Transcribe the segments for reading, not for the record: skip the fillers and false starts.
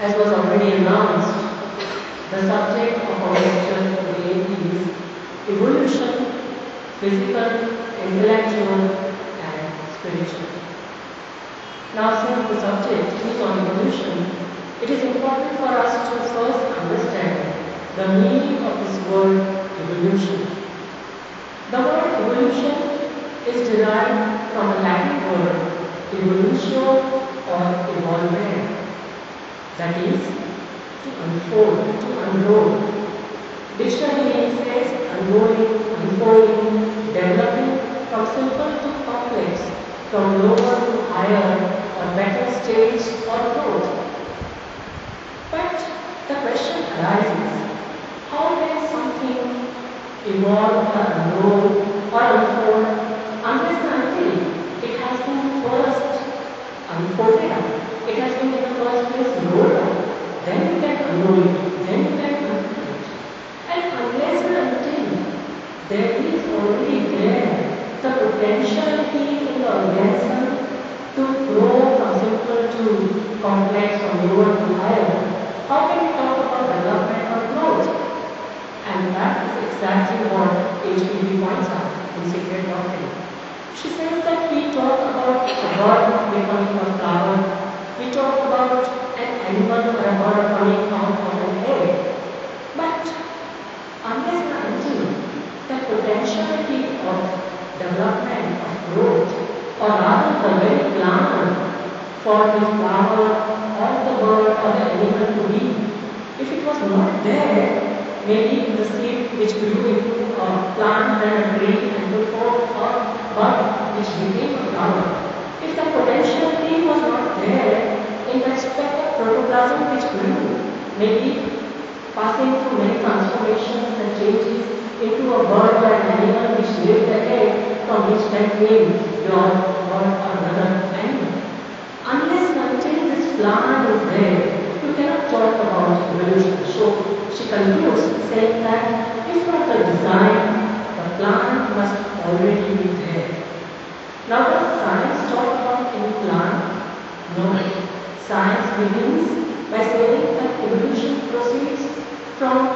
As was already announced, the subject of our lecture today is evolution, physical, intellectual and spiritual. Now, since the subject is on evolution, it is important for us to first understand the meaning of this word evolution. The word evolution is derived from a Latin word evolutio or evolvere, that is, to unfold, to unroll. Dictionary name says unrolling, unfolding, developing from simple to complex, from lower to higher or better stage or growth. But the question arises, how can something evolve or unroll or unfold unless and until it has been first unfolded up, it has been in the first place rolled up, then you can unroll it, then you can unfold it. And unless and until there is already there the potentiality in the organism to grow from simple to complex, from lower to higher, how can we talk about development or growth? And that is exactly what HPB points out in Sacred Doctrine. She says that we talk about a bird becoming a flower, we talk about an animal or a bird coming out of an egg, but unless and until the potentiality of development, of growth, or rather the very plan for the flower or the bird or the animal to be, if it was not there, maybe the seed which grew into a plant and a tree and to forth a bud which became a flower. If the potentiality was not there in respect of protoplasm which grew, maybe passing through many transformations and changes into a bird or an animal which laid the egg from which then came your bird or another animal. Unless and until this plan is there, you cannot talk about evolution. So she concludes saying that if not the design, the plan must already be there. Now does science talk about any plan? No. Science begins by saying that evolution proceeds from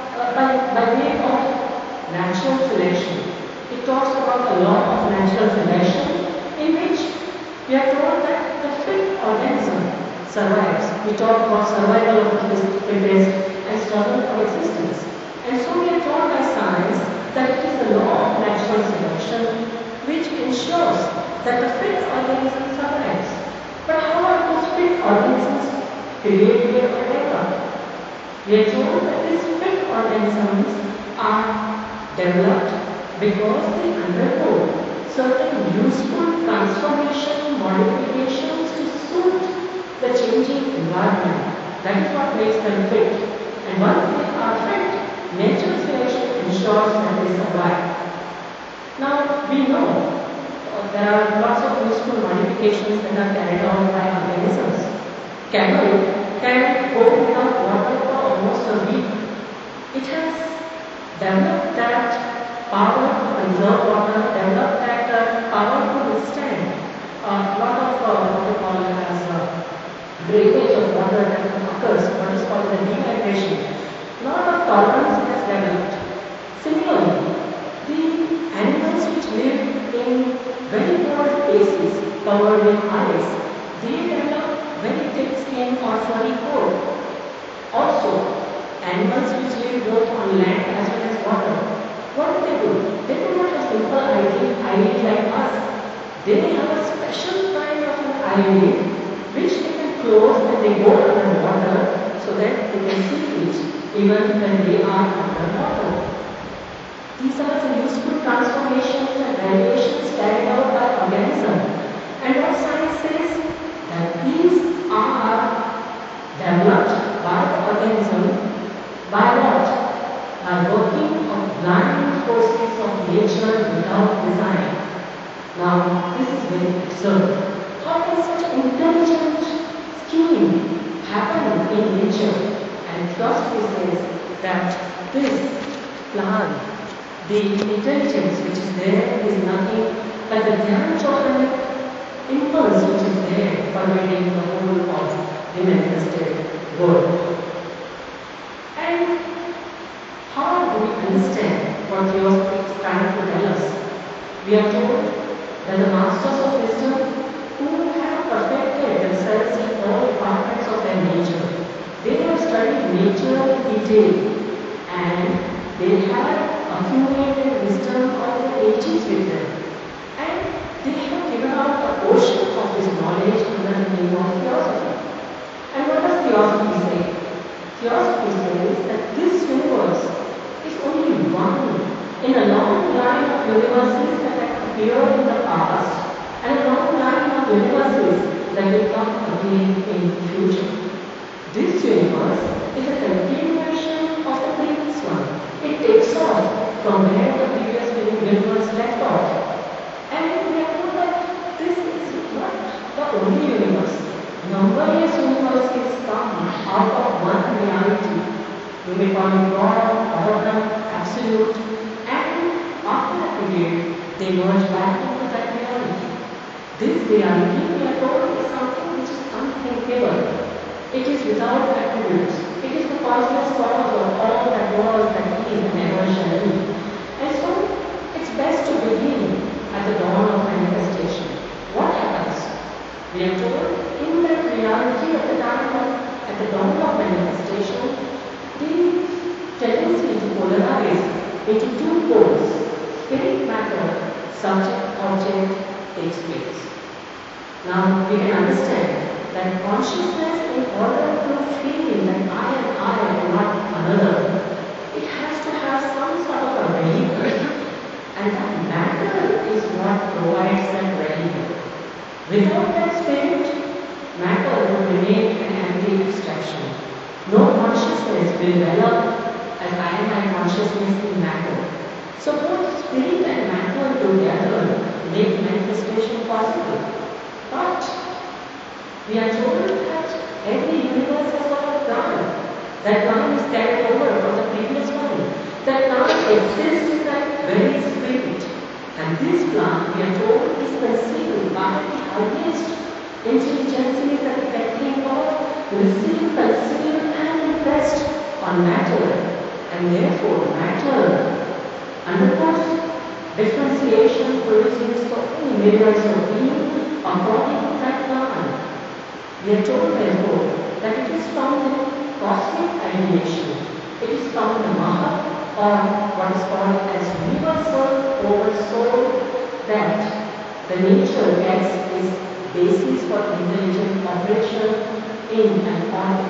by way of natural selection. It talks about a law of natural selection in which we are told that the fit organism survives. We talk about survival of the fittest and struggle for existence. And so we are told by science that it is the law of natural selection which ensures that the fit organism survives. But how are those fit organisms created or developed? We are told that these fit organisms are developed because they undergo certain useful transformation modifications to suit the changing environment. That is what makes them fit. And once they are fit, natural selection ensures that they survive. Now, we know there are lots of useful modifications that are carried out by organisms. Camel can go without water for almost a week. It has developed that power to conserve water, developed that power to withstand a lot of what we call as breakage of water that occurs, what is called the dehydration. A lot of tolerance has developed. Similarly, the animals which live in very cold places covered in ice, they develop very thick skin or furry coat. Also, animals which live both on land as well as water, what do? They do not have simple eyelid like us. They have a special kind of an eyelid which they can close when they go underwater so that they can see it even when they are underwater. These are the useful transformations and variations carried out by organisms. And what science says? That these are developed by the organism by what? By working of blind forces of nature without design. Now, this is very absurd. How can such intelligent scheme happen in nature? And philosophy says that this plan, the intelligence which is there is nothing but the Jnana impulse which is there pervading the whole of the manifested world. And how do we understand what Theosophy is trying to tell us? We are told that the masters of wisdom who have perfected themselves in all departments of their nature, they have studied nature in detail and they have accumulated wisdom of the ages with them. And they have given out a portion of this knowledge under the name of Theosophy. And what does Theosophy say? Theosophy says that this universe is only one in a long line of universes that have appeared in the past and a long line of universes that will come again in the future. This universe is a continuation of the previous one. It takes off from where the previous universe left off. And we are told that this is not the only universe. Numberless universes come out of one reality. You may call it God, Brahman, Absolute, and after a period, they merge back into that reality. This reality, we are told, is something which is unthinkable. It is without attributes. It is the causeless cause of all that was, that is, and ever shall be. And so, it's best to begin at the dawn of manifestation. What happens? We are told in that reality at the dawn of manifestation, the tendency to polarize into two poles, spirit matter, subject, object, takes place. Now we can understand that consciousness, in order to feel that I am not another, it has to have some sort of a vehicle, and that matter is what provides that vehicle. Without that spirit, matter will remain an empty abstraction. No consciousness will develop as I am my consciousness in matter. So both spirit and matter together make manifestation possible. But we are told that every universe has got a plan. That plan is carried over from the previous one. That plan exists in that very spirit. And this plan, we are told, is concealed by the highest intelligences that we can think of, received, concealed, and impressed on matter. And therefore, matter undergoes differentiation, producing so many myriads of being according to that plan. We are told, therefore, that it is found in cosmic ideation. It is found in Maha, or what is called as universal oversoul, that the nature gets its basis for intelligent operation in and on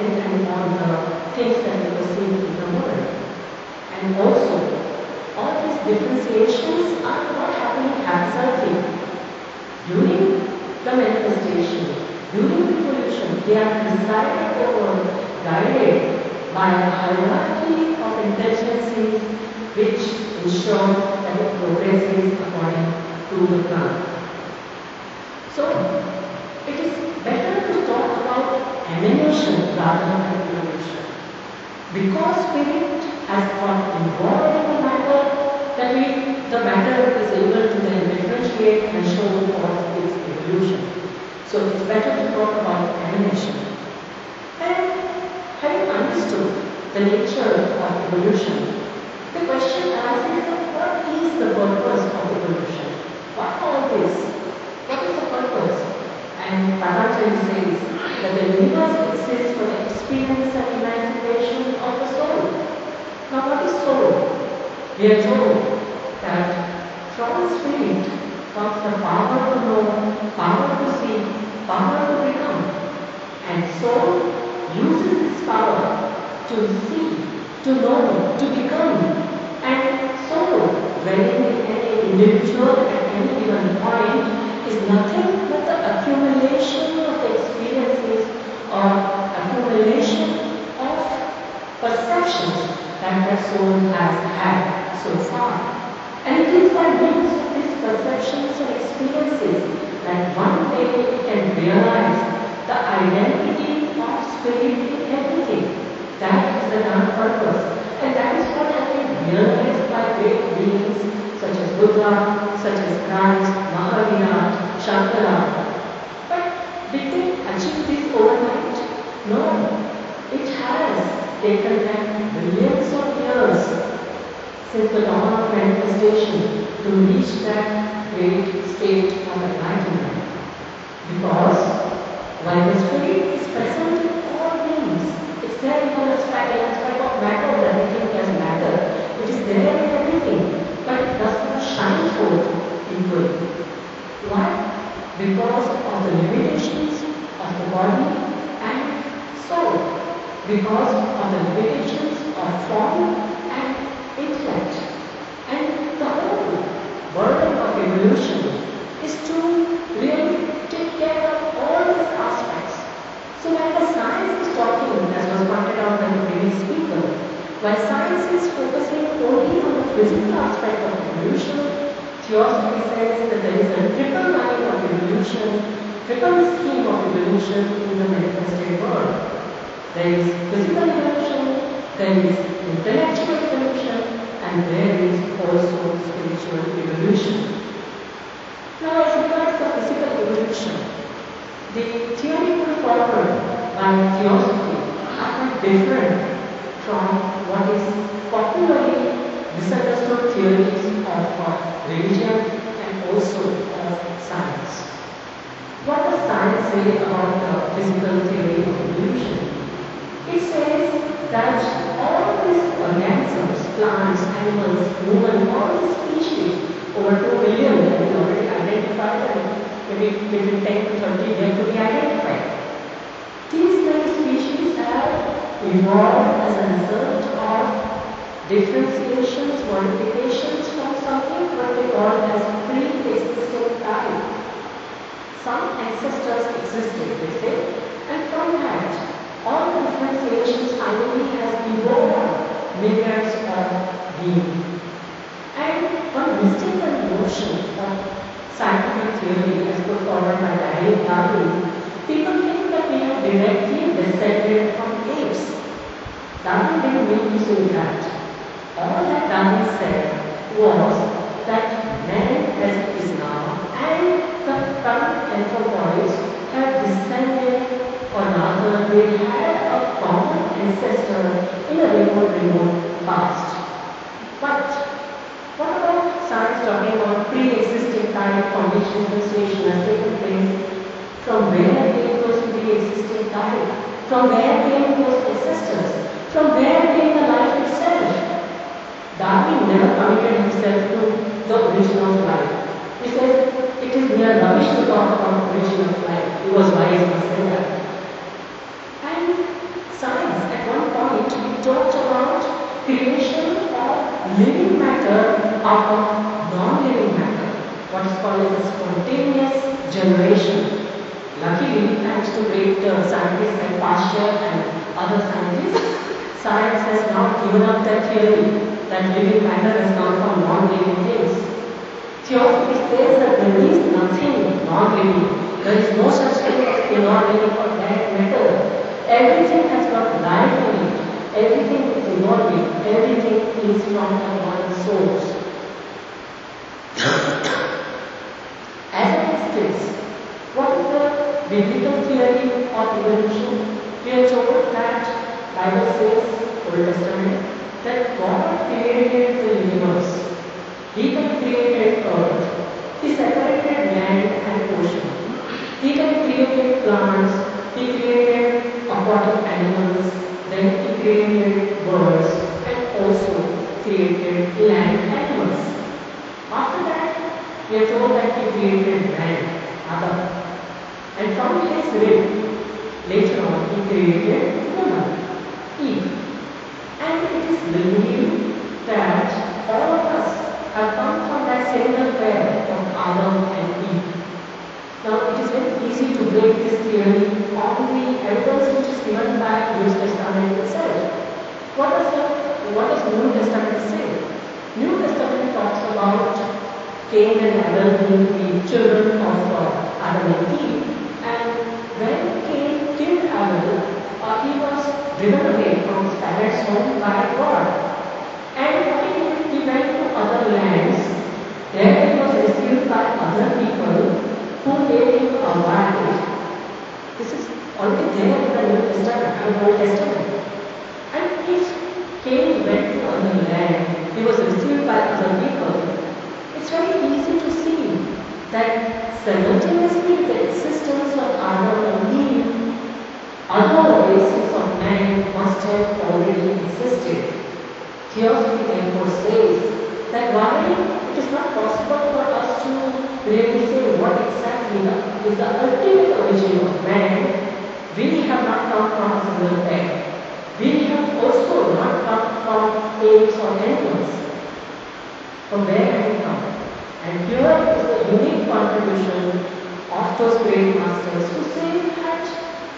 the things that we perceive in the world. And also, all these differentiations are not happening haphazardly. During the manifestation, during the evolution, they are decided over, guided by a hierarchy of intelligences which ensure that it progresses according to the plan. So, it is better to talk about emanation rather than evolution. Because spirit has got involved in the matter, that the matter is able to then differentiate and show forth its evolution. So, it is better to talk about emanation. And having understood the nature of evolution, the question arises of what is the purpose of evolution? Why all this? What is the purpose? And Patanjali says that the universe exists for the experience and emancipation of the soul. Now what is soul? We are told that from spirit comes the power to know, power to see, power to become. And soul uses this power to see, to know, to become. And soul, dwelling in any individual at any given point, is nothing but the accumulation of the experiences or accumulation of perceptions that the soul has had so far. And it is by means of these perceptions and experiences that one day it can realize the identity of spirit in everything. That is the dark purpose. And that is what has been realized by great beings such as Buddha, such as Christ, Mahavira, Shankara. But did they achieve this overnight? No. taken them millions of years since the dawn of manifestation to reach that great state of enlightenment. Because while the Spirit is present in all beings, it's there in the aspect of matter that we think as matter. It is there in everything, but it does not shine forth equally. Why? Because of the limitations of the body and soul. Because of the limitations of form and intellect. And the whole burden of evolution is to really take care of all these aspects. So when the science is talking, as was pointed out by the previous speaker, while science is focusing only on the physical aspect of evolution, theosophy says that there is a triple line of evolution, triple scheme of evolution in the manifested world. There is physical evolution, there is intellectual evolution, and there is also spiritual evolution. Now, as regards the physical evolution, the theory put forward by theosophy are quite different from what is popularly misunderstood theories of religion and also of science. What does science say about the physical theory of evolution? It says that all these organisms, plants, animals, human, all these species, over 2 billion that we already identified, and maybe between 10 to 30 yet to be identified. These many species have evolved as a result of differentiations, modifications from something what they call as pre-existing type. Some ancestors existed, they say, and from that, all the differentiations finally has evolved millions of beings. And one mistaken notion of scientific theory as put forward by Daniel Darwin, people think that we are directly descended from apes. Darwin didn't mean to say that. All that Darwin said was that man as it is now and the current anthropoids have descended, or rather they had a common ancestor in a remote past. But what about science talking about pre-existing type formation differentiation has taken place? From where came those pre-existing type? From where came those ancestors? From where came the life itself? Darwin never committed himself to the origin of life. He said, it is mere rubbish to talk about origin of life. He was wise in saying that. And science, at one point, it talked about creation of living matter out of non-living matter, what is called as a spontaneous generation. Luckily, thanks to great scientists like Pasteur and other scientists, science has not given up that theory that living matter has come from non-living things. Theosophy says that there is nothing non-living. There is no such thing as a non-living or dead matter. Everything has got life in it. Everything is evolving. Everything is from one source. As an instance, what is the biblical theory of evolution? We are told that Bible says, Old Testament, that God created the universe. He then created earth. He separated land and ocean. He then created plants. He created aquatic animals. Then he created birds and also created land animals. After that, we are told that he created man, Adam. And from his rib, later on, he created woman, Eve. And it is believed that all of us have come from that single pair of Adam and Eve. Now, it is very easy to break this theory on the evidence which is given by New Testament itself. What does New Testament say? New Testament talks about Cain and Abel being the children of Adam and Eve. And when Cain killed Abel, he was driven away from his parents' home by God. And what he did, he went to other lands. There he was received by other people who gave him a wife. This is already there in the New Testament, in the Old Testament. And he was received by other people, it's very easy to see that simultaneously with the existence of Adam and Eve, other races of man must have already existed. Theosophy therefore says that while it is not possible for us to really say what exactly is the ultimate origin of man, we have not come from a single egg. We have also not come from apes or animals. From where have we come? And here is the unique contribution of those great masters who say that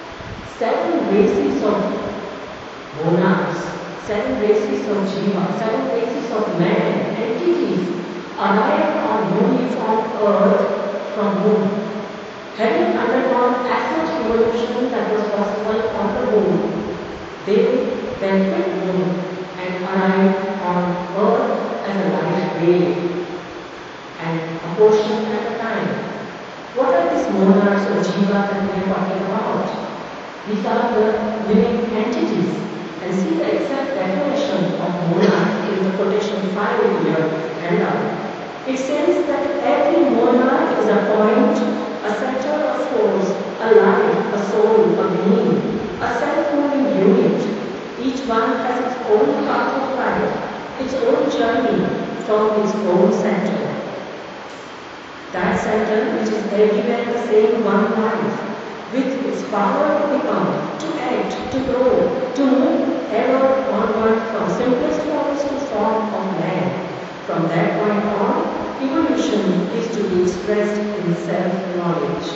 7 races of monarchs, 7 races of jiva, 7 races of man, entities arrived on uniform earth from moon. Having undergone as much evolution that was possible on the moon, they then quit moon and arrived on earth as a light ray and a portion at a time. What are these monarchs or jiva that we are talking about? These are the living entities. And see the exact definition of monarch in the quotation 5 here held up. It says that every monarch is a point, a center of force, a life, a soul, a being, a self-moving unit. Each one has its own path of life, its own journey from its own center. That center which is everywhere the same one life, with its power to become, to act, to grow, to move ever onward from simplest forms to form of man. From that point on, evolution is to be expressed in self-knowledge.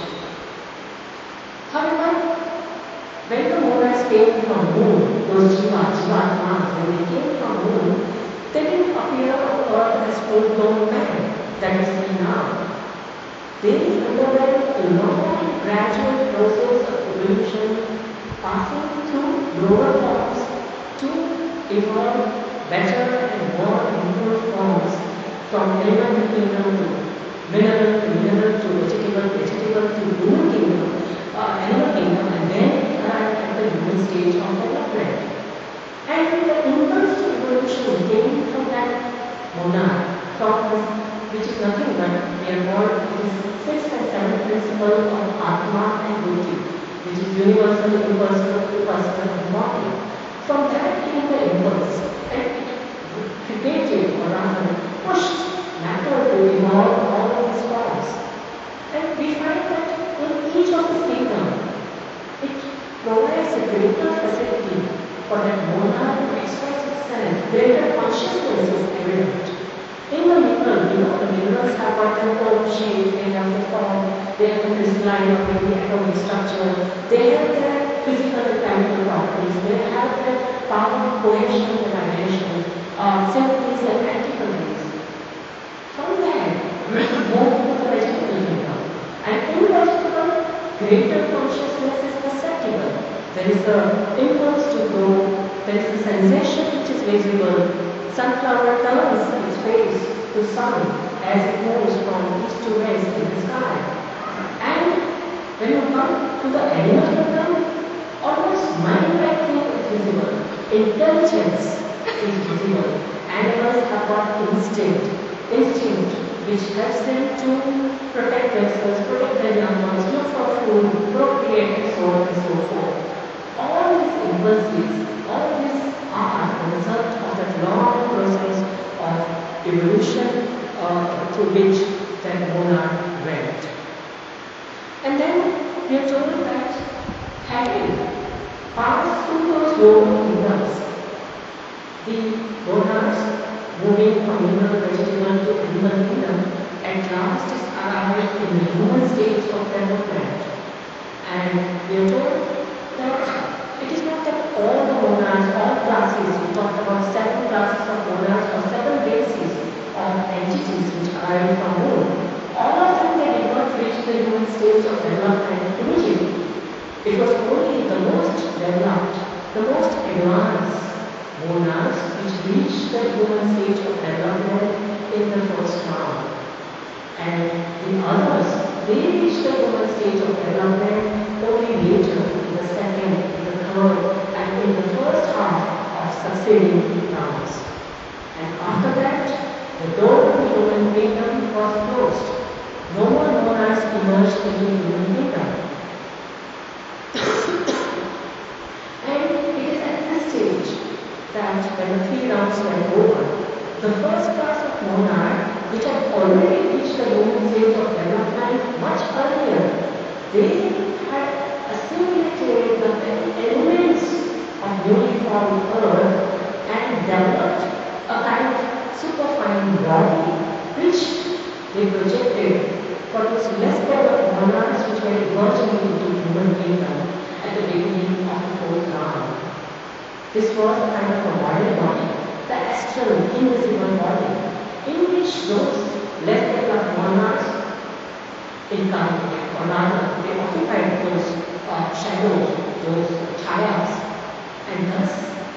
However, when the monarchs came from moon, those jivatmas, when they came from moon, they didn't appear on earth as full-blown man that we see now. They underwent a long, gradual process of evolution, passing through lower forms to evolve better and more improved forms, from element to kingdom to mineral to vegetable to human kingdom, animal kingdom, and then arrived at the human stage of development. And the impulse to evolution came from that monarch, which is nothing but we are called the 6th and 7th principle of Atma and Buddhi, which is universal, impersonal, personal, and body. From that came the impulse, and it created, or rather pushed matter to evolve all of these forms. And we find that in each of the kingdom, it provides a greater facility for that monarch to express itself, greater consciousness is evident. In the mineral, the minerals have got their own shape, they have the form, they have the crystalline or maybe atomic structure, they have their physical and chemical properties, they have their power of cohesion and dimension, symmetries and antiphonies. From there, we move to the vegetable kingdom. And in vegetable, greater consciousness is perceptible. There is the impulse to grow, there is the sensation which is visible. Sunflower turns its face to sun as it moves from east to west in the sky. And when you come to the animal kingdom, almost mind-like thing is visible. Intelligence is visible. Animals have got instinct which helps them to protect themselves, protect their young ones, look for food, procreate, and so on and so forth. All these impulses, all these are the result of that long process of evolution through which that monarch went. And then we are told that having passed through those lower kingdoms, the monarchs moving from mineral, vegetable to animal kingdom at last is arrived in the human stage of development. And we are told that it is not that all the monarchs, all classes, we talked about 7 classes of monarchs or 7 races of entities which arrived from moon. All of them they did not reach the human stage of development immediately. It was only the most developed, the most advanced monarchs which reached the human stage of development in the first round. And the others, they reached the human stage of development only later, in the second, in the third, and in the first half of succeeding rounds. And after that, the door to the Roman kingdom was closed. No more monarchs emerged in the Roman kingdom. And it is at this stage that when the 3 rounds were over, the first class of monarchs, which had already reached the Roman stage of development much earlier, they had assimilated the very elements of newly formed earth and developed a kind of superfine body which they projected for those less developed monarchs which were emerging into the human kingdom at the beginning of the 4th round. This was a kind of a model body, the astral, invisible body, in which those less developed monarchs incarnated, or rather, they occupied those shadows, those chayas, and thus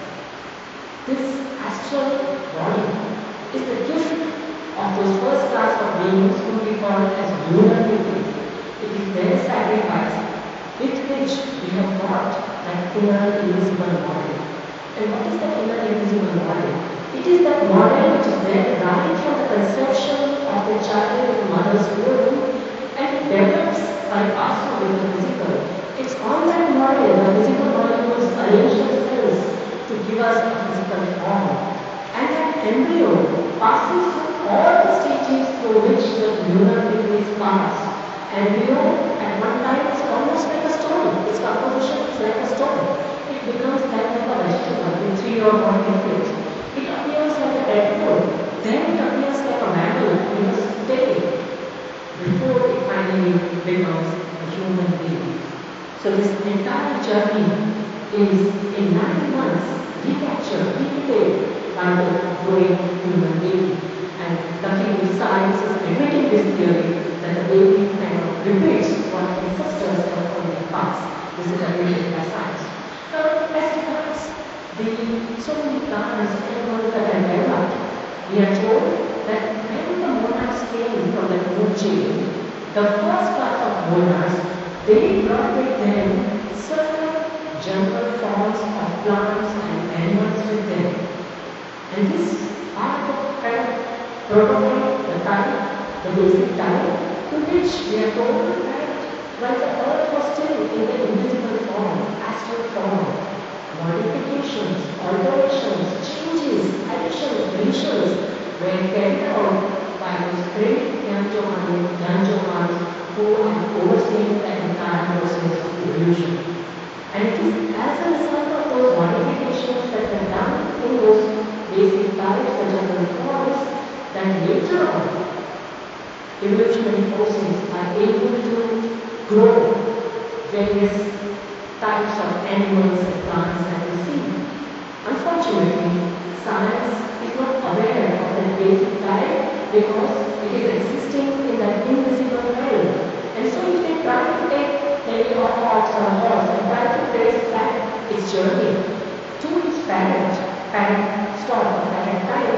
this astral body is the gift of those first class of beings whom we call as lunar beings. It is their sacrifice with which we have got that inner invisible body. And what is that inner invisible body? It is that model which is there right from the conception of the child in the mother's womb and it develops by passing with the physical. It's on that model, the physical molecules arrange themselves to give us a physical form. And that embryo passes through all the stages through which the lunar being is passed. Embryo at one time is almost like a stone. Its composition is like a stone. It becomes like a vegetable with 3 or more leaves. It appears like a dead wood. Then it appears like a mammal in a state before it finally becomes a human being. So this entire journey is in 9 months recaptured, repeated by the growing human being. And luckily science is admitting this theory that the baby kind of repeats what ancestors have already passed. This is admitted by science. Now, as regards the so many plants and animals that are developed, we are told that when the monarchs came from the moon chain, the first class of monarchs, they brought with them certain general forms of plants and animals with them. And this are the kind of prototype, the type, the basic type, to which we are told that while the earth was still in the invisible form, astral form, modifications, alterations, changes, additions, deletions were carried out by those great young Johans who are overseeing the entire process of evolution. And it is as a result of those modifications that were done in those basic types, the general forms, that later on evolutionary forces are able to grow various types of animals and plants that we see. Unfortunately, science is not aware of that basic type because it is existing in that invisible realm. And so if they try to take maybe a ox or a horse and try to trace back its journey to its parent stock or parent type,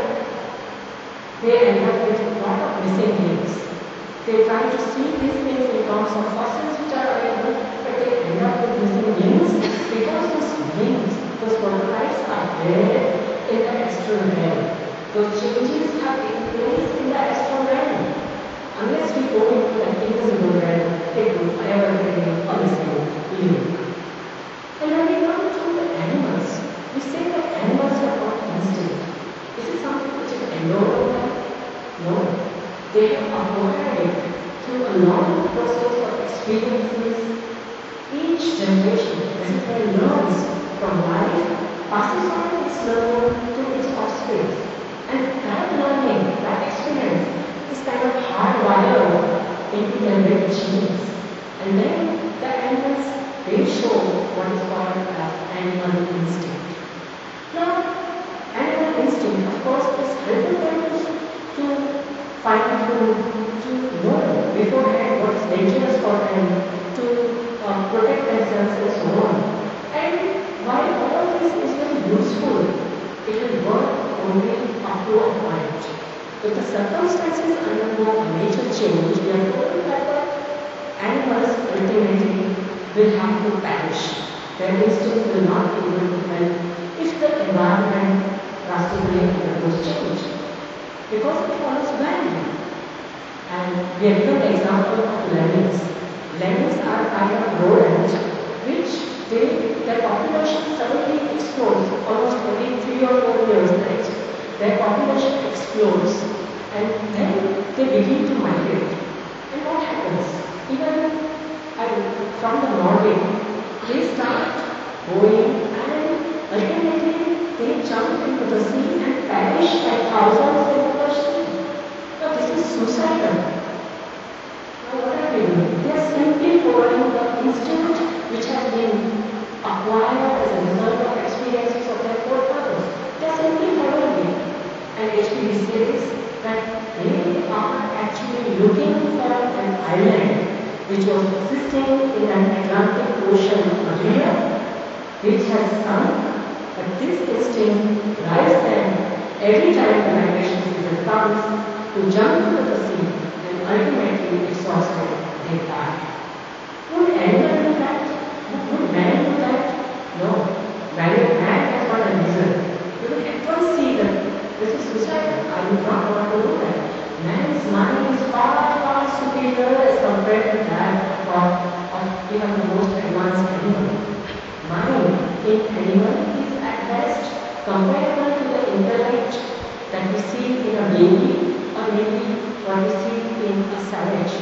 they end up with a lot of missing links. They try to see these things in terms of fossils which are available, but they end up with missing links because those links, those prototypes are there in the astral realm. Those changes have taken place in the astral realm. Unless we go into the invisible realm, it will ever remain a missing link. And when we come to the animals, we say that animals have got instinct. Is it something which is endowed with them? No. They have acquired it through a long process of experiences. Each generation, as it learns from life, passes on its learning to its offspring. And that learning, that experience, is kind of hardwired into their very genes. And then the animals, they show what is called as animal instinct. Now, animal instinct, of course, is helping them to find food, to know beforehand what is dangerous for them, to protect themselves and so on. And while all this is very useful, it will work only up to a point. If the circumstances undergo a major change, we are told that the animals ultimately will have to perish. Their instinct will not be able to help if the environment drastically undergoes undergoes change because it follows blindly. And we have given the example of lemmings. Lemmings are a kind of rodent which their population suddenly explodes almost every 3 or 4 years, right? Their population explodes and then they begin to migrate. And what happens? Even from the Nordic, they start going and ultimately they jump into the sea and perish by thousands in the sea. Now this is suicidal. Now what are they doing? They are simply following the instinct which has been acquired as a result of experiences of their forefathers. They are simply following it. And HPV says that they are actually looking for an island which was existing in an Atlantic Ocean earlier, which has sunk, but this instinct drives them every time the migration season comes to jump into the sea and ultimately exhausted, they die. Would anyone do that? Would man do that? No. Man has got a reason. You will at once see that this is suicidal. I would not want to do that. Man's mind is far, far superior as compared to that of even the most advanced animal. Mind in animal is at best comparable to the intellect that we see in a baby or maybe what we see in a savage.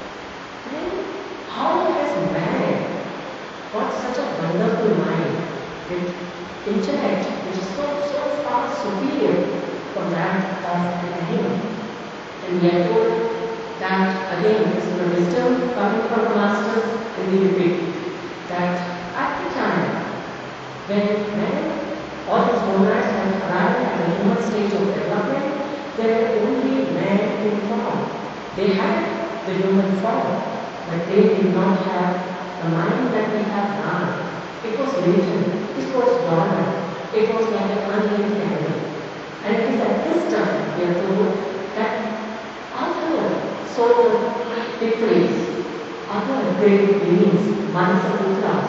And how has man got such a wonderful mind with intellect which is so far superior from that of an animal? And we are told that again, this is the wisdom coming from the masters, and we repeat that at the time when men, all these monads had arrived at the human stage of development, they were only men in form. They had the human form, but they did not have the mind that we have now. It was latent, it was dormant, it was like an unlived animal. And it is at this time we are told that other solar decrees, other great beings, Mansaputras,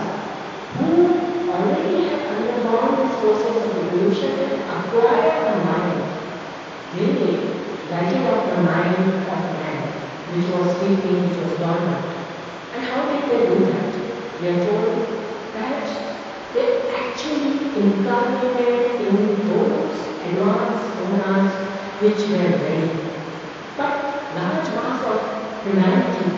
who already have undergone the process of evolution and acquired the mind, really writing out the mind of man, which was sleeping, which was dormant. And how did they do that? We are told that they actually incarnated in those advanced monads which were ready. But large mass of humanity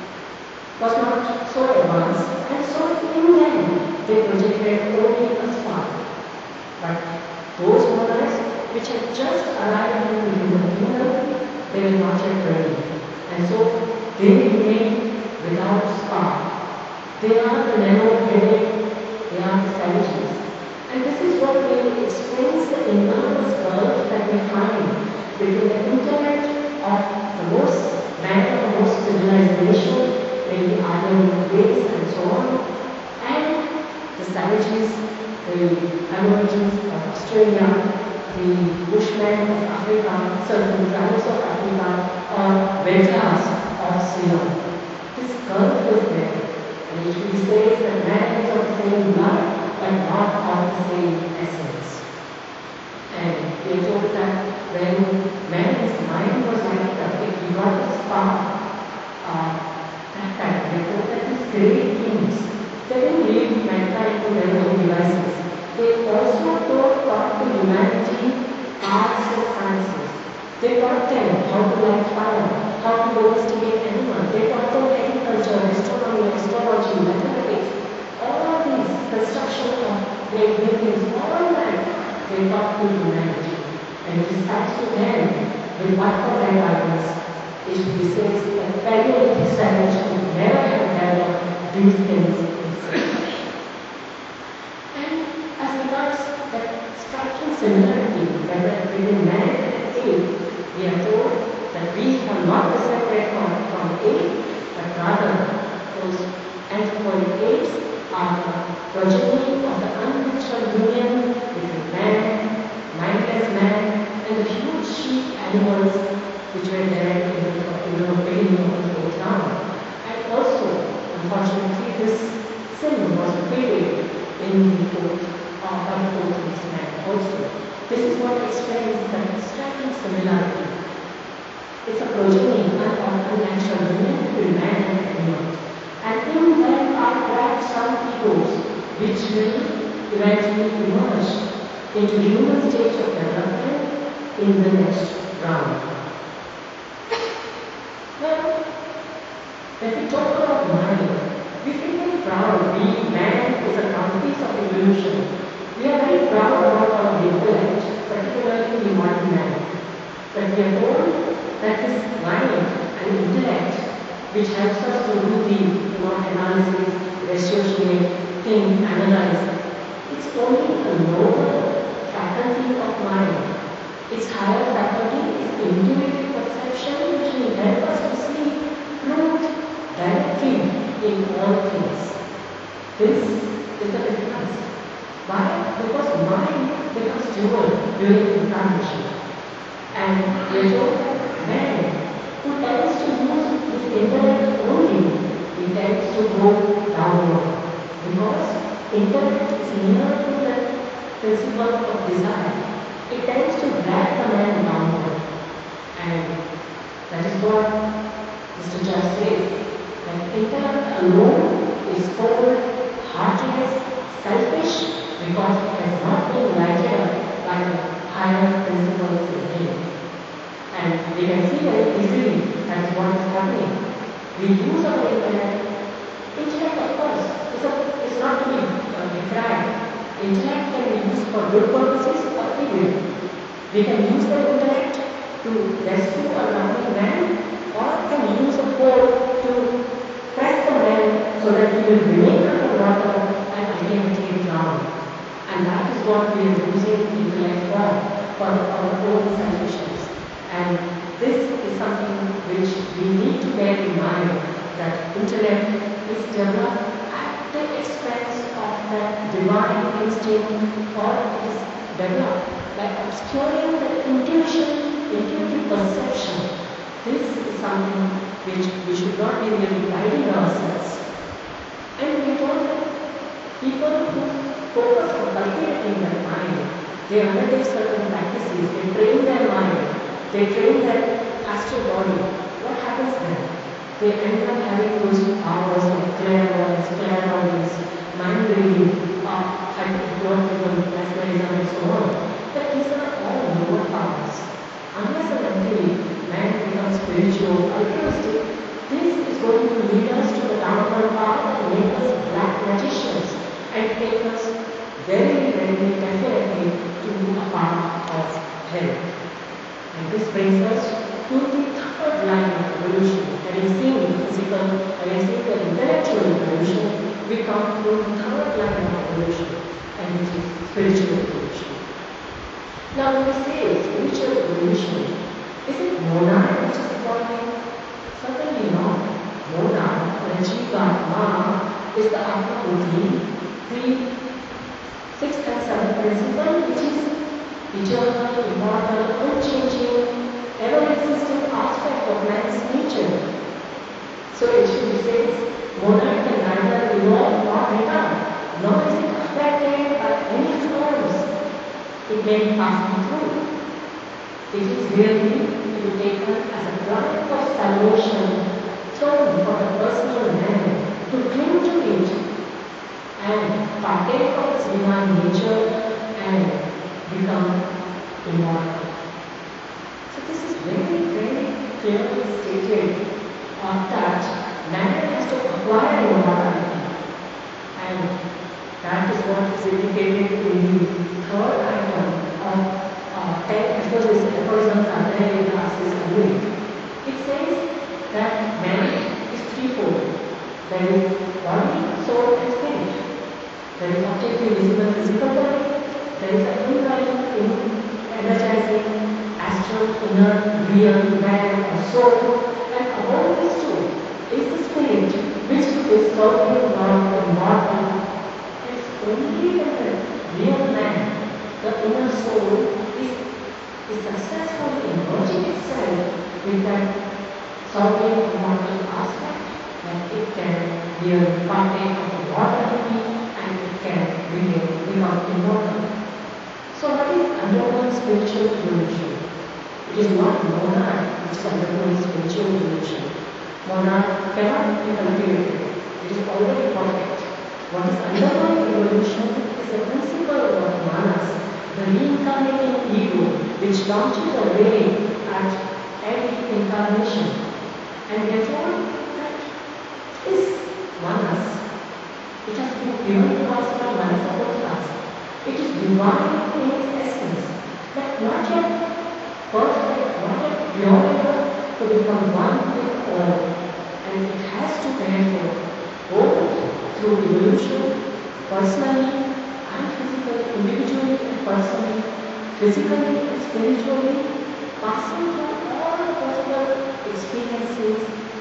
was not so advanced, and so in them they projected only a spark. But those monads which had just arrived in the human kingdom, they were not yet ready, and so they remained without spark. They are the narrow-headed, they are the savages. And this is what really explains the enormous gulf that we find between the intellect of the most man of the most civilized nation, maybe Aryan race and so on, and the savages, the aborigines of Australia, the Bushmen of Africa, certain tribes of Africa, or Vedas of Ceylon. This gulf is there, and it really says that man is of the same blood, but not of the same essence. And we are told that when man's mind was lighted up, he got a spark. That time, we are told that these great beings, they didn't leave mankind to their own devices. They also taught to humanity arts and sciences. They taught them how to light fire, how to domesticate animals. They taught them agriculture, astronomy, astrology, mathematics. All these construction of great buildings, all that they taught to humanity. And it is thanks to them, with what for their guidance, it says that Paleolithic savage would never have developed these things themselves. And as regards that striking similarity between man and ape, we are told that we have not descended from ape, but rather those anthropoid apes are the progeny of the unnatural union between man, mindless man, and the huge sheep animals which were there in the beginning of the old town. And also, unfortunately, this sin was repeated in the fourth man also. This is what explains the striking similarity. It's a progeny of unnatural union between man and animal. And in them are trapped some egos which will eventually emerge into human stage of development in the next round. Well, when we talk about mind, we feel very proud. We, man, is a piece of evolution. We are very proud about our intellect, particularly the modern man. But we are told that this mind and intellect, which helps us to do the analysis, ratiocinate, think, analyze, it's only a lower faculty of mind. Its higher faculty is intuitive perception, which will help us to see truth directly in all things. This is the difference. Why? Because mind becomes dual during incarnation. And we are told that man who tends to use his intellect only, he tends to go downward. Because intellect is near to the principle of desire. It tends to drag the man downward. And that is what Mr. Joyce says, that intellect alone is cold, heartless, selfish, because it has not been lighted up by the higher principles in him. And we can see very easily that's what is happening. We use our intellect. Intellect, of course, is not to be decried. Intellect can be used for good purposes or evil. We can use the intellect to rescue a drowning man, or can use a pole to press the man so that he will remain underwater and ultimately drown. And that is what we are using intellect for our own selfishness. And this is something which we need to bear in mind, that intellect is developed at the expense of the divine instinct, or it is developed by obscuring the intuitive perception. This is something which we should not be really guiding ourselves. And we told that people who focus on cultivating their mind, they undertake certain practices, they train their mind, they train their astral body. What happens then? They end up having those powers of clairvoyance, mind reading, hypnotism, mesmerism, and so on. But these are all lower powers. Unless and until man becomes spiritual, altruistic, this is going to lead us to the downward path and make us black magicians and take us very, very definitely to a path of hell. And this brings us to the third line of evolution. Having seen the physical, having seen the intellectual evolution, we come to the third line of evolution, and which is spiritual evolution. Now when we say spiritual evolution, is it monad which is evolving? Certainly not. Monad, or Jivatma, is the Atma-Buddhi, the sixth and seventh principle, which is eternal, immortal, unchanging, ever-existing aspect of man's nature. So it should be said, monad can neither evolve nor become, nor is it affected by any forms it may be passing through. It is really to be taken as a product of salvation thrown for the personal man to cling to it and partake of its divine nature and become immortal. So this is very, very clearly stated that man has to acquire immortality, and that is what is indicated in the third item of 10 aphorisms are there in the Asis. It says that man is threefold. There is body, soul, and spirit. There is objective, visible, physical body. There is an internal, energizing, astral, inner, real, man, or soul. And above these two is the spirit, which is serving God immortal. It's only when the real man, the inner soul, is successfully emerging itself with that serving immortal aspect, that it can really partake of immortality and it can really become immortal. So what is undergoing spiritual evolution. It is not monarch which is undergoing spiritual evolution. Monarch cannot be cultivated. It is already perfect. What is undergoing evolution is the principle of manas, the reincarnating ego which launches away at every incarnation. And we are told that this manas, it has been given to us by Manasaputra. It is divine in its essence, but not yet perfect, not yet pure enough to become one with all. And it has to therefore, both through evolution, personally and physically, individually and personally, physically and spiritually, passing through all the possible experiences,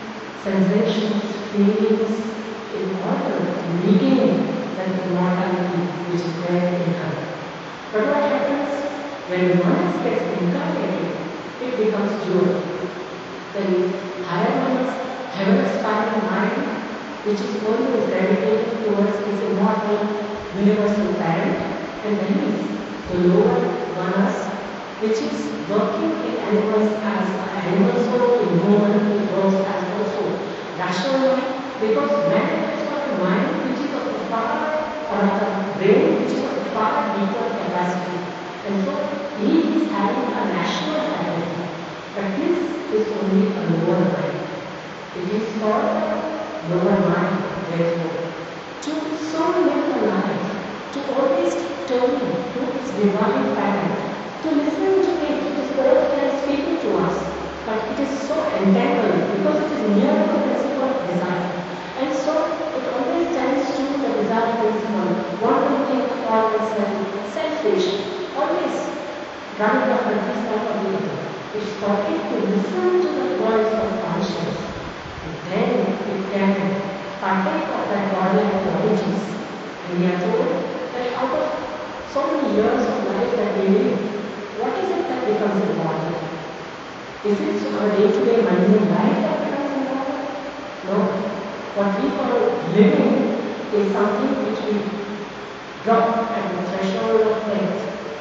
sensations, feelings, in order to regain that immortality which is there in her. But what happens when the manas gets incarnated? It becomes dual. The higher manas have an aspiring mind which is always gravitating towards its immortal universal parent, and then is the lower manas which is working in animals as an animal soul, in human it works as also rational mind, because man has got a mind which is of a far, or a brain which is of a far deeper capacity. And so he is having a national identity. But this is only a lower mind. It is for the lower mind, therefore, to so live a life, to always turning to its divine pattern, to listen to it. It is both there speaking to us, but it is so entangled because it is near the principle of desire. And so it always tends to the desire principle, wanting for oneself, selfish, always running up at this type of the other. It is for it to listen to the voice of conscience, and then it can partake of that godlike qualities. And we are told that out of so many years of life that we live, what is it that becomes important? Is it our day-to-day mundane life that becomes important? No. What we call living is something which we drop at the threshold of death.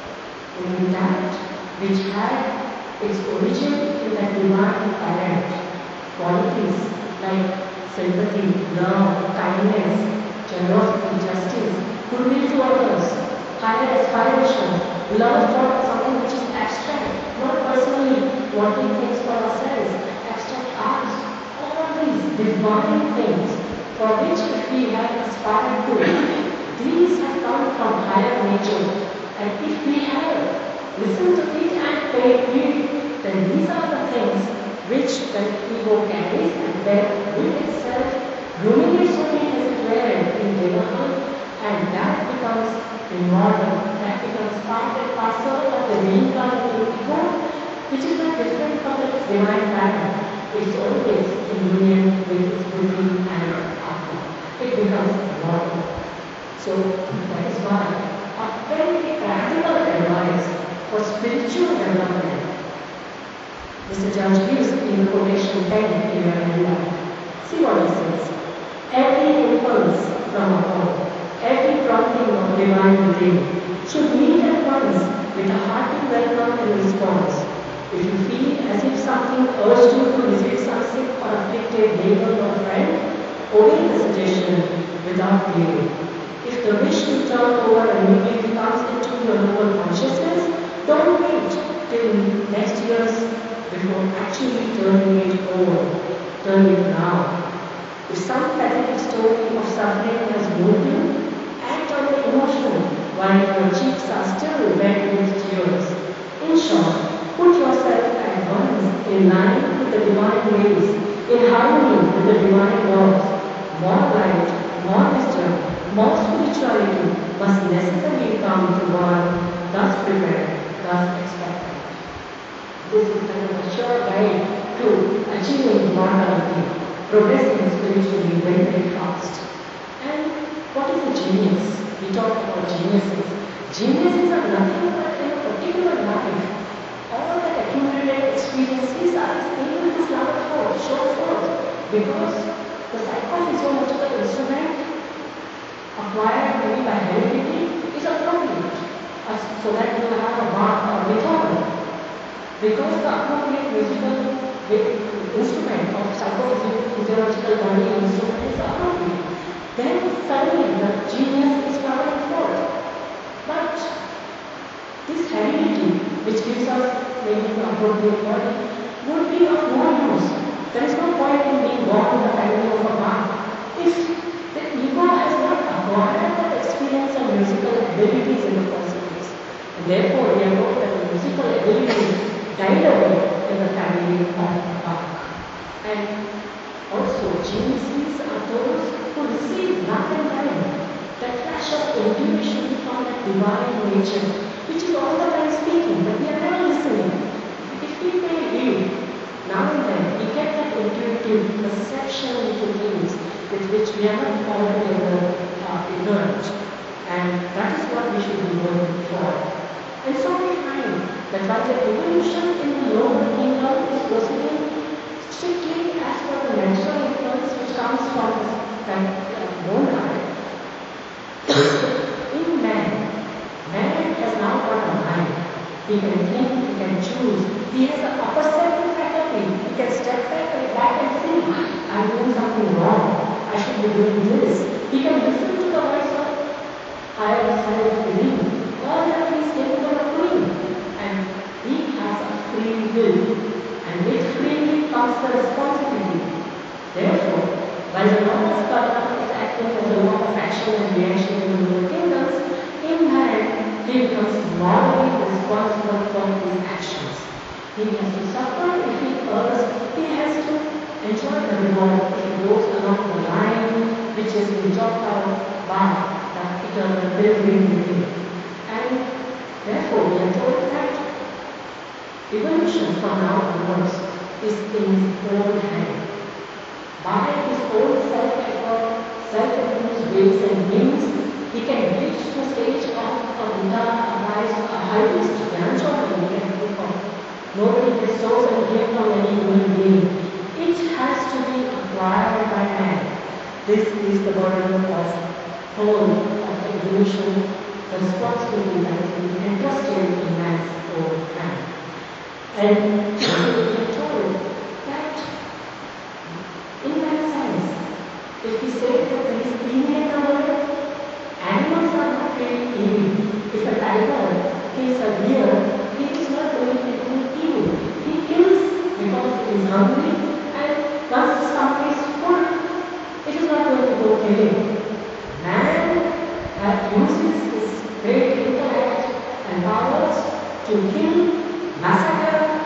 And that which had its origin in that divine parent, qualities like sympathy, love, kindness, generosity, justice, goodwill to others, higher aspiration, love for something which is abstract, not personally wanting things for ourselves, abstract arts, all these divine things for which if we have aspired to, these have come from higher nature. And if we have listened to it and paid heed, then these are the things which the ego carries and then with itself ruminates on it as it were in Devahood, and that becomes immortal, that becomes part and parcel of the reincarnated ego, which is not different from the divine pattern. It is always in union with its Buddhi and Atma. It becomes immortal. So that is why a very practical advice for spiritual development. Mr. Judge gives in the quotation 10 in your handout. See what he says. Every impulse from above, every prompting of divine within should meet at once with a hearty welcome and response. If you feel as if something urged you to visit some sick or afflicted neighbor or friend, obey the suggestion without delay. If the wish to turn over immediately comes into your local consciousness, don't wait till next year's before actually turning it over. Turn it now. If some pathetic story of suffering has moved you, act on the emotion while your cheeks are still wet with tears. In short, put yourself at once in line with the divine ways, in harmony with the divine laws. More light, more wisdom, more spirituality must necessarily come to one thus prepared, thus expected. This is kind of a sure guide to achieving immortality, progressing spiritually very, very fast. And what is a genius? We talk about geniuses. Geniuses are nothing but in a particular life. All that accumulated experiences are able to flower forth, show forth, because the psychophysiological instrument acquired maybe by heredity is appropriate, so that you have a mark or method because the appropriate musical instrument of psychophysiological learning instrument is appropriate, then suddenly the genius is coming forth. But this heredity, which gives us maybe the appropriate body, would be of no use. There is no point in being born in the family of a man if the ego has not acquired the experience of musical abilities in the first place. And therefore, we are told that the musical abilities died away in the family of Bach. And also, geniuses are those who receive nothing time, that flash of intuition from that divine nature, which is all the time speaking, but we are never listening. If we pay heed, now and then we get that intuitive perception into things with which we are not altogether ignorant. And that is what we should be working for. And so we find that while the evolution in the lower kingdom is proceeding strictly as per the natural influence which comes from that monad, in man has now got a mind. He can think, he can choose. He has a perceptive faculty. He can step back and think, I'm doing something wrong. I should be doing this. He can listen to the voice of higher side of within. All that he is capable of doing. And he has a free will. And with free will comes the responsibility. Therefore, while the law of karma is acting as a law of action and reaction in the lower kingdoms, in man, he becomes morally responsible for his actions. He has to suffer if he errs, he has to enjoy the reward if he goes along the line which has been chalked out by the eternal pilgrim within. And therefore, we are told that evolution from now onwards is in his own hand. By his own self-effort, self-abuse ways and means, he can reach the stage of a Buddha, a Christ, a highest grandchild we can think of. Nobody bestows a gift on any human being. It has to be acquired by man. This is the burden of whole of evolution, the responsibility that is entrusted in man's own hand. And we are told that in that sense, if we say that there is evil in the world, animals are not really evil. If a tiger kills a deer, he is not going to do evil. He kills because he is hungry, and once his stomach is full, it is not going to go killing. Man uses his great intellect and powers to kill, massacre,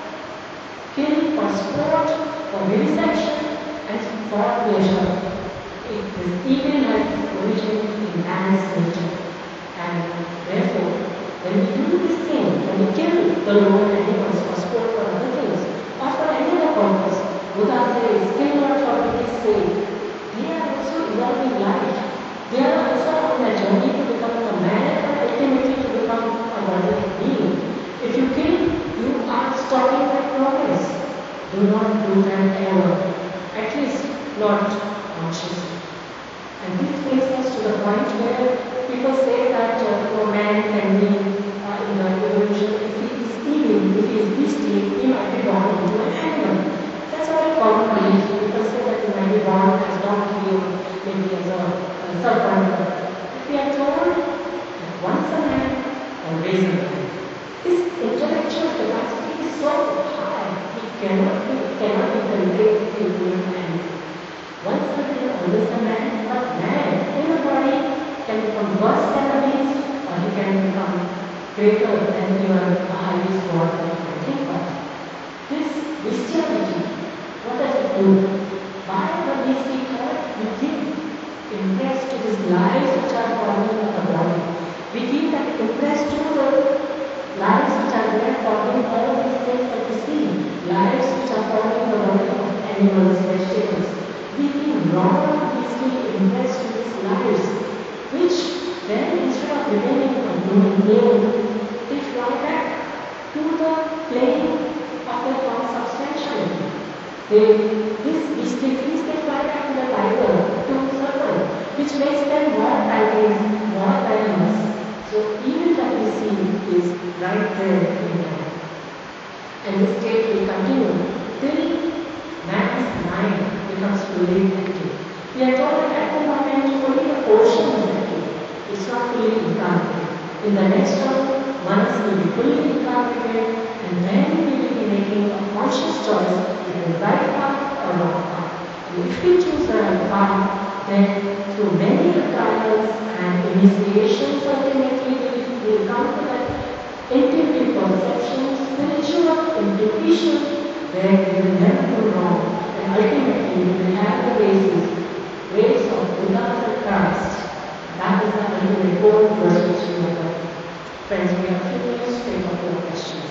kill for sport, for vivisection, and for pleasure. This evil has its origin in man's nature. And therefore, when we do this thing, when we kill the lower animals for sport or other things, or for any other purpose, Buddha says, kill not for pity's sake. They are also evolving life. They are also on their journey to become a man and ultimately to become a godly being. If you kill, you are stopping that progress. Do not do that ever. At least not consciously. And this brings us to the point where people say that man can be in the evolution, if he is stealing, if he is beastly, he might be born into an animal. That's a very common belief. People say that he might be born as donkey or maybe as a serpent. If we are told that once a man, always a man, his intellectual capacity is so high, he cannot be conveyed into an animal. Once a man, always a man, but man in the body can become worse than a beast, or he can become greater than even the highest God that you can think of. This bestiality, what does it do? By the beastly thought, we think impressed to these lies which are forming in the body. We think that impressed to the lies which are there forming all these things that we see, lies which are forming the body of animals, vegetables. We think wrong, beastly impressed with these lies, which then instead of remaining a human being, they fly back to the plane of their consubstantiality. These beastly they fly back to the tiger, to serpent, which makes them more tigers, more venomous. So evil that we see is right there in them. And this state will continue till man's mind becomes fully empty. We are told that at the moment only a portion is empty. It's not fully incarnated. In the next round, once will be fully incarnated, and then we will be making a conscious choice between right path or wrong path. And if we choose the right path, then through many trials and initiations, ultimately we will come to that intuitive perception, spiritual intuition, where we will never go wrong, and ultimately we will have the ways of Buddha and Christ. That is the ultimate goal towards which we are going. Friends, we have a few minutes to take up your questions.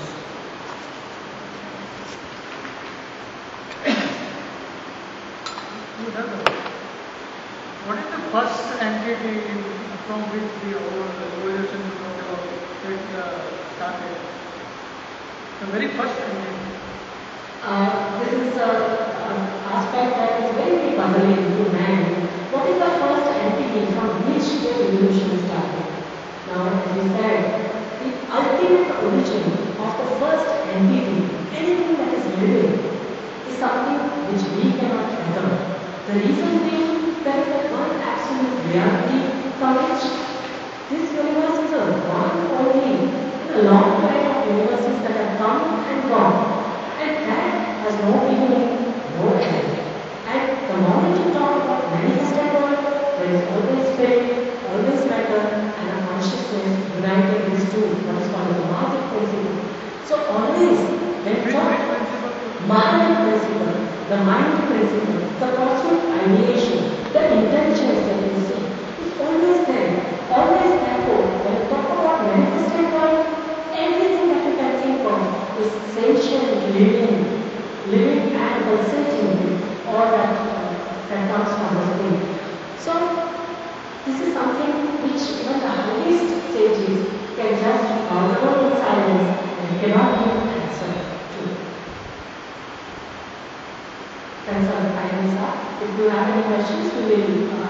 What is the first entity from which the evolution you talk about started? The very first entity. This is an aspect that is very puzzling to man. What is the first entity from which the evolution started? Now, as we said, the ultimate origin of the first entity, anything that is living, is something which we cannot fathom. The reason being, there is a one absolute reality from which this universe is a one only, a long line of universes that have come and gone. And that has no beginning, no end. And the moment you talk about manifested world, there is always spirit, always matter, and a consciousness united these two, what is called the Mahic principle. So always, when we talk Mahic principle, the mind principle, the cosmic ideation, the intelligence that you see, is always there, always therefore. When you talk about manifested world, everything that you can think of is sentient, living and pulsating with all that comes from the spirit. So, this is something which even the highest sages can just observe in silence and cannot give an answer to. Friends, our time is up. If you have any questions, we will